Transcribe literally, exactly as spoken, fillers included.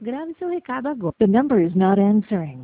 Grave seu recado agora. The number is not answering.